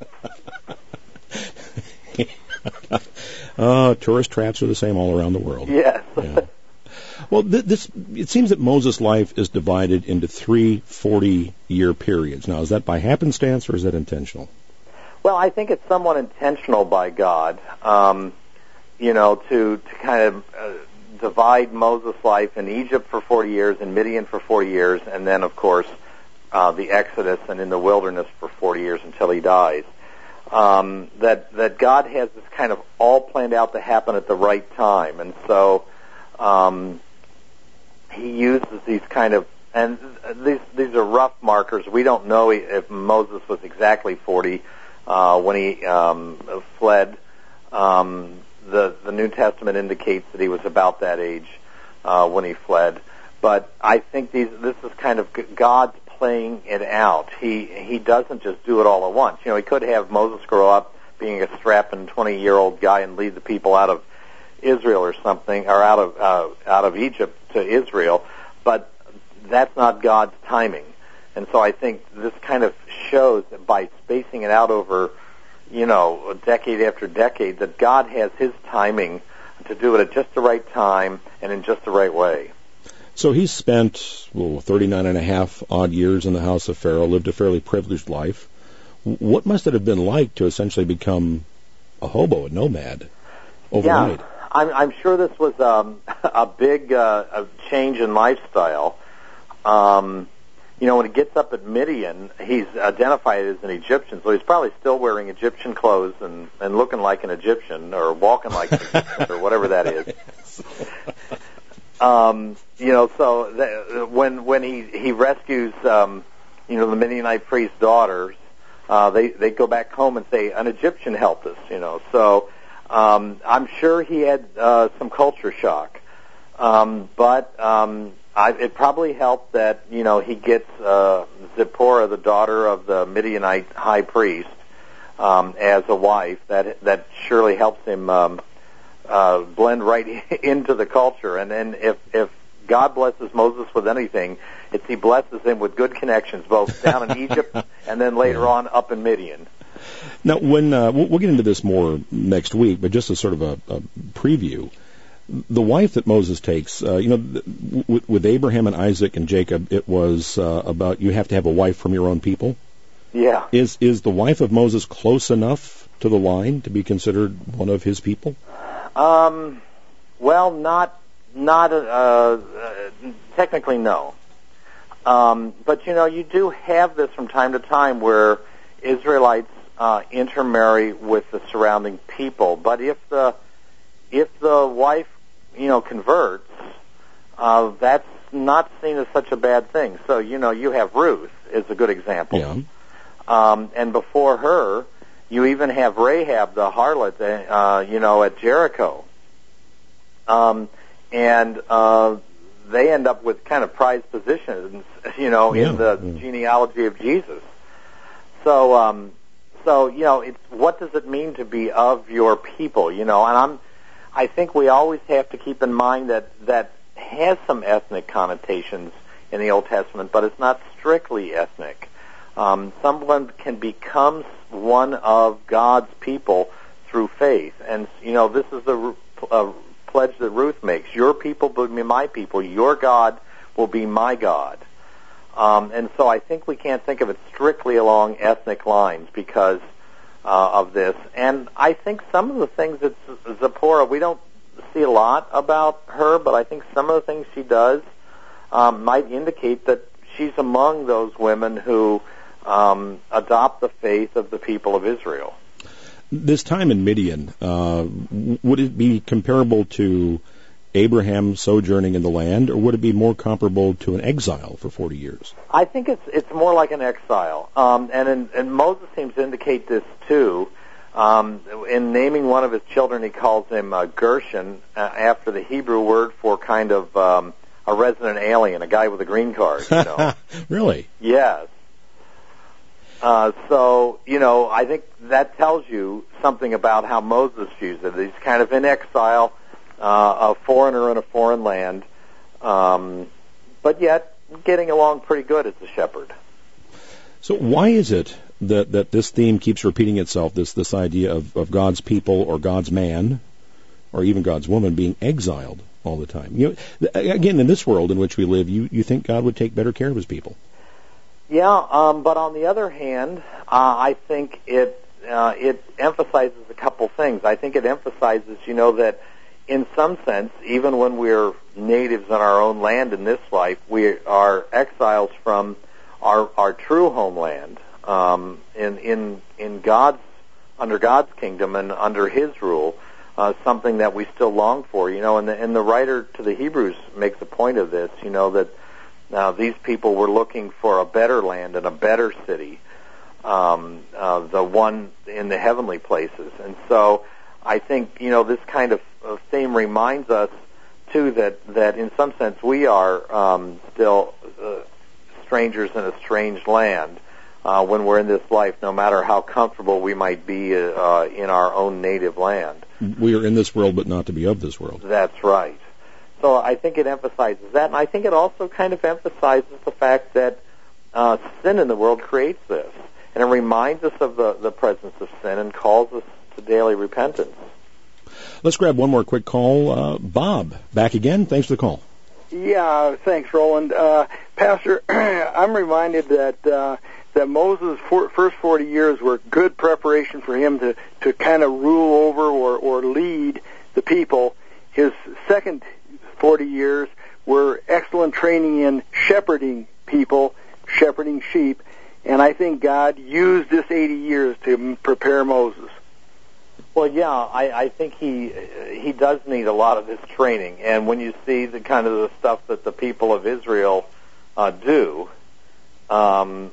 it. uh, tourist traps are the same all around the world. Yes. Yeah. Well, th- this it seems that Moses' life is divided into three forty-year periods. Now, is that by happenstance or is that intentional? Well, I think it's somewhat intentional by God, um, you know, to, to kind of uh, divide Moses' life in Egypt for forty years, in Midian for forty years, and then, of course, uh, the Exodus and in the wilderness for forty years until he dies. Um, that that God has this kind of all planned out to happen at the right time, and so um, he uses these kind of, and these these are rough markers. We don't know if Moses was exactly forty uh, when he um, fled. Um, the the New Testament indicates that he was about that age uh, when he fled. But I think these this is kind of God's playing it out. He he doesn't just do it all at once. You know, he could have Moses grow up being a strapping twenty-year-old guy and lead the people out of Israel or something, or out of uh, out of Egypt to Israel, but that's not God's timing. And so I think this kind of shows that by spacing it out over, you know, decade after decade, that God has his timing to do it at just the right time and in just the right way. So he spent well, thirty-nine and a half odd years in the house of Pharaoh, lived a fairly privileged life. What must it have been like to essentially become a hobo, a nomad, overnight? Yeah, I'm, I'm sure this was um, a big uh, a change in lifestyle. Um, you know, when he gets up at Midian, he's identified as an Egyptian, so he's probably still wearing Egyptian clothes and, and looking like an Egyptian, or walking like an Egyptian, or whatever that is. Um, you know, so th- when when he he rescues, um, you know, the Midianite priest's daughters, uh, they they go back home and say, an Egyptian helped us. You know, so um, I'm sure he had uh, some culture shock, um, but um, I, it probably helped that you know he gets uh, Zipporah, the daughter of the Midianite high priest, um, as a wife. That that surely helps him. Um, Uh, blend right into the culture, and then if if God blesses Moses with anything, it's he blesses him with good connections, both down in Egypt and then later yeah. on up in Midian. Now, when uh, we'll, we'll get into this more next week, but just as sort of a, a preview, the wife that Moses takes, uh, you know, with, with Abraham and Isaac and Jacob, it was uh, about you have to have a wife from your own people. Yeah. Is is the wife of Moses close enough to the line to be considered one of his people? Um, well, not, not, uh, uh, technically no. Um, but you know, you do have this from time to time where Israelites, uh, intermarry with the surrounding people. But if the, if the wife, you know, converts, uh, that's not seen as such a bad thing. So, you know, you have Ruth is a good example. Yeah. Um, and before her, you even have Rahab, the harlot, uh, you know, at Jericho. Um, and uh, they end up with kind of prized positions, you know, yeah. in the yeah. genealogy of Jesus. So, um, so you know, it's what does it mean to be of your people, you know? And I'm, I think we always have to keep in mind that that has some ethnic connotations in the Old Testament, but it's not strictly ethnic. Um, someone can become one of God's people through faith. And, you know, this is the uh, pledge that Ruth makes. Your people will be my people. Your God will be my God. Um, and so I think we can't think of it strictly along ethnic lines because uh, of this. And I think some of the things that Zipporah, we don't see a lot about her, but I think some of the things she does um, might indicate that she's among those women who Um, adopt the faith of the people of Israel. This time in Midian, uh, would it be comparable to Abraham sojourning in the land, or would it be more comparable to an exile for forty years? I think it's it's more like an exile, um, and, in, and Moses seems to indicate this too. Um, in naming one of his children, he calls him uh, Gershon, uh, after the Hebrew word for kind of um, a resident alien, a guy with a green card. You know? Really? Yes. Uh, so, you know, I think that tells you something about how Moses views it. He's kind of in exile, uh, a foreigner in a foreign land, um, but yet getting along pretty good as a shepherd. So why is it that, that this theme keeps repeating itself, this, this idea of, of God's people or God's man or even God's woman being exiled all the time? You know, again, in this world in which we live, you, you think God would take better care of his people. Yeah, um, but on the other hand, uh, I think it uh, it emphasizes a couple things. I think it emphasizes, you know, that in some sense, even when we're natives in our own land in this life, we are exiles from our our true homeland. Um, in in in God's under God's kingdom and under His rule, uh, something that we still long for. You know, and the and the writer to the Hebrews makes a point of this. You know that. Now, these people were looking for a better land and a better city, um, uh, the one in the heavenly places. And so I think, you know, this kind of, of theme reminds us, too, that, that in some sense we are um, still uh, strangers in a strange land uh, when we're in this life, no matter how comfortable we might be uh, in our own native land. We are in this world, but not to be of this world. That's right. So I think it emphasizes that, and I think it also kind of emphasizes the fact that uh, sin in the world creates this, and it reminds us of the, the presence of sin and calls us to daily repentance. Let's grab one more quick call. Uh, Bob, back again. Thanks for the call. Yeah, thanks, Roland. Uh, Pastor, I'm reminded that uh, that Moses' for, first forty years were good preparation for him to, to kind of rule over or, or lead the people. His second forty years were excellent training in shepherding people, shepherding sheep, and I think God used this eighty years to prepare Moses. Well, yeah, I, I think he he does need a lot of this training, and when you see the kind of the stuff that the people of Israel uh, do, um,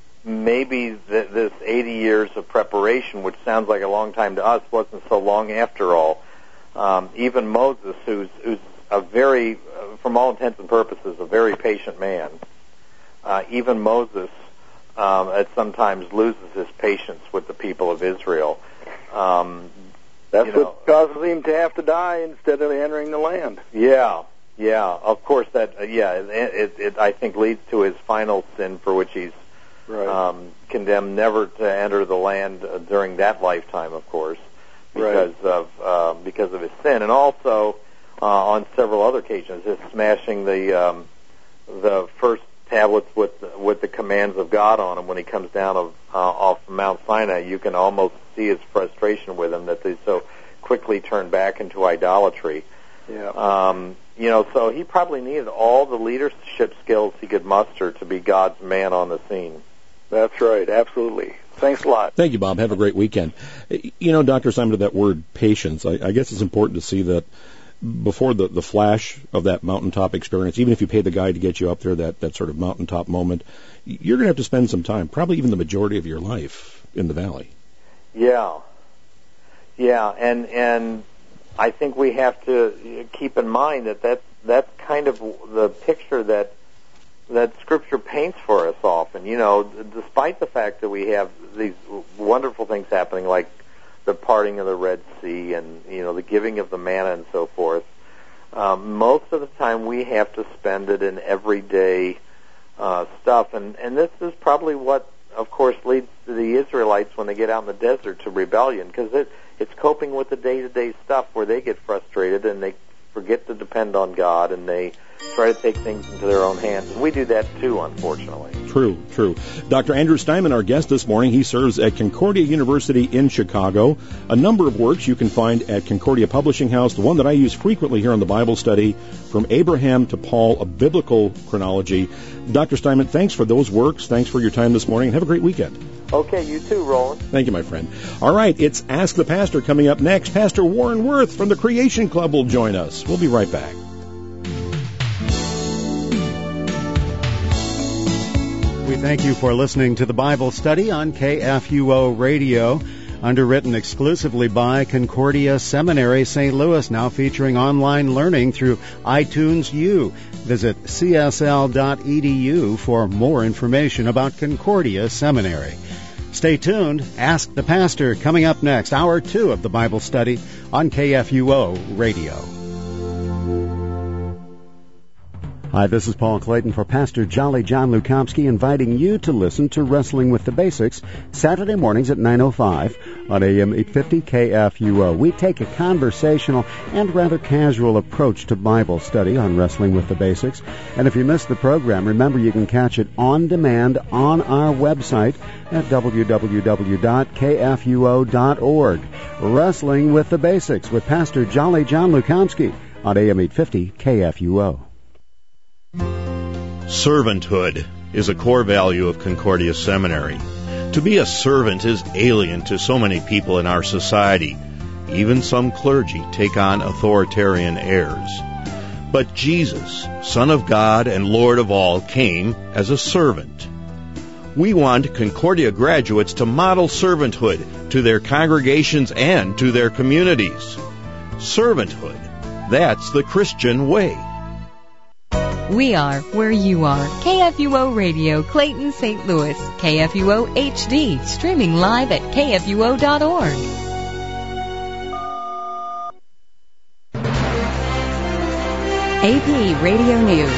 maybe th- this eighty years of preparation, which sounds like a long time to us, wasn't so long after all. Um, even Moses, who's who's a very, uh, from all intents and purposes, a very patient man. Uh, even Moses um, at sometimes loses his patience with the people of Israel. Um, That's you know, what causes him to have to die instead of entering the land. Yeah, yeah. Of course, that uh, yeah. It, it, it I think leads to his final sin, for which he's right. um, condemned never to enter the land uh, during that lifetime, of course, because right. of uh, because of his sin, and also. Uh, on several other occasions, is smashing the um, the first tablets with with the commands of God on them when he comes down of, uh, off Mount Sinai. You can almost see his frustration with them that they so quickly turn back into idolatry. Yeah. Um, you know, so he probably needed all the leadership skills he could muster to be God's man on the scene. That's right, absolutely. Thanks a lot. Thank you, Bob. Have a great weekend. You know, Doctor Simon, to that word patience, I, I guess it's important to see that before the, the flash of that mountaintop experience, even if you pay the guide to get you up there, that, that sort of mountaintop moment, you're going to have to spend some time, probably even the majority of your life, in the valley. Yeah. Yeah, and and I think we have to keep in mind that that's, that's kind of the picture that that Scripture paints for us often. You know, despite the fact that we have these wonderful things happening, like the parting of the Red Sea and, you know, the giving of the manna and so forth, um, most of the time we have to spend it in everyday uh, stuff. And, and this is probably what, of course, leads to the Israelites when they get out in the desert to rebellion, because it, it's coping with the day-to-day stuff where they get frustrated and they forget to depend on God and they try to take things into their own hands. And we do that too, unfortunately. True, true. Doctor Andrew Steinman, our guest this morning, he serves at Concordia University in Chicago. A number of works you can find at Concordia Publishing House. The one that I use frequently here on the Bible study, From Abraham to Paul, a Biblical Chronology. Doctor Steinman, thanks for those works. Thanks for your time this morning, and have a great weekend. Okay, you too, Roland. Thank you, my friend. All right, it's Ask the Pastor coming up next. Pastor Warren Wirth from the Creation Club will join us. We'll be right back. We thank you for listening to the Bible study on K F U O Radio, underwritten exclusively by Concordia Seminary, Saint Louis, now featuring online learning through iTunes U. Visit c s l dot e d u for more information about Concordia Seminary. Stay tuned. Ask the Pastor coming up next, hour two of the Bible study on K F U O Radio. Hi, this is Paul Clayton for Pastor Jolly John Lukomsky, inviting you to listen to Wrestling with the Basics Saturday mornings at nine oh five on A M eight fifty K F U O. We take a conversational and rather casual approach to Bible study on Wrestling with the Basics. And if you missed the program, remember you can catch it on demand on our website at w w w dot k f u o dot org. Wrestling with the Basics with Pastor Jolly John Lukomsky on A M eight fifty K F U O. Servanthood is a core value of Concordia Seminary. To be a servant is alien to so many people in our society. Even some clergy take on authoritarian airs. But Jesus, Son of God and Lord of all, came as a servant. We want Concordia graduates to model servanthood to their congregations and to their communities. Servanthood, that's the Christian way. We are where you are. K F U O Radio, Clayton, Saint Louis. K F U O H D, streaming live at k f u o dot org. A P Radio News.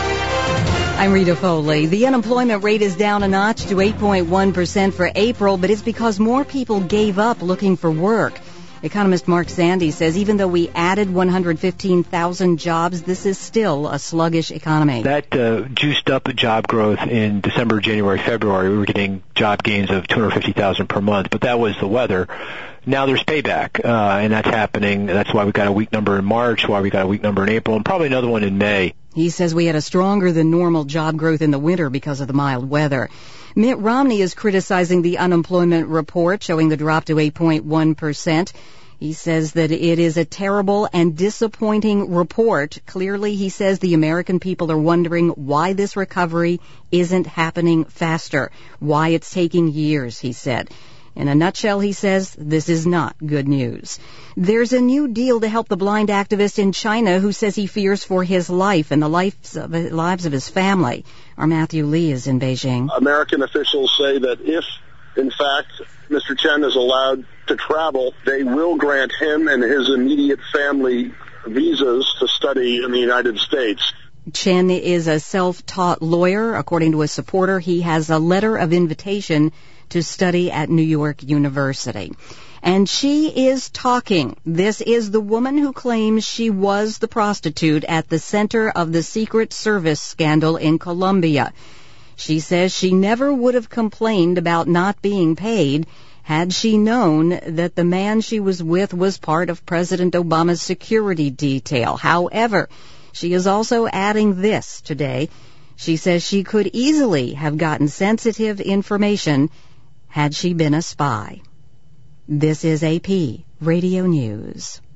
I'm Rita Foley. The unemployment rate is down a notch to eight point one percent for April, but it's because more people gave up looking for work. Economist Mark Sandy says even though we added one hundred fifteen thousand jobs, this is still a sluggish economy. That uh, juiced up job growth in December, January, February. We were getting job gains of two hundred fifty thousand per month, but that was the weather. Now there's payback, uh, and that's happening. That's why we got a weak number in March, why we got a weak number in April, and probably another one in May. He says we had a stronger than normal job growth in the winter because of the mild weather. Mitt Romney is criticizing the unemployment report, showing the drop to eight point one percent. He says that it is a terrible and disappointing report. Clearly, he says the American people are wondering why this recovery isn't happening faster, why it's taking years, he said. In a nutshell, he says, this is not good news. There's a new deal to help the blind activist in China who says he fears for his life and the lives of, lives of his family. Our Matthew Lee is in Beijing. American officials say that if, in fact, Mister Chen is allowed to travel, they will grant him and his immediate family visas to study in the United States. Chen is a self-taught lawyer. According to a supporter, he has a letter of invitation to study at New York University. And she is talking. This is the woman who claims she was the prostitute at the center of the Secret Service scandal in Colombia. She says she never would have complained about not being paid had she known that the man she was with was part of President Obama's security detail. However, she is also adding this today. She says she could easily have gotten sensitive information had she been a spy. This is A P Radio News.